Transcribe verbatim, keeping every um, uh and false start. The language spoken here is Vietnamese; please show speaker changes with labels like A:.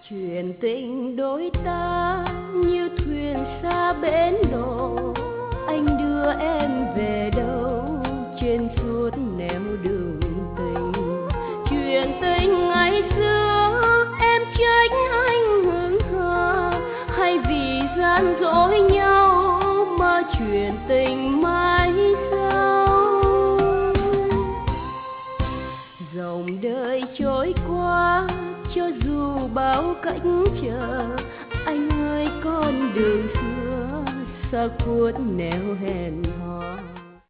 A: Chuyện tình đôi ta như thuyền xa bến đò, anh đưa em về đâu trên suốt nẻo đường tình. Chuyện tình ngày xưa em trách anh hững hờ, hay vì gian dối nhau mà chuyện tình mãi sau. Dòng đời trôi qua cho dù bao cách chờ, anh ơi con đường xưa xa khuất nẻo hẹn hò.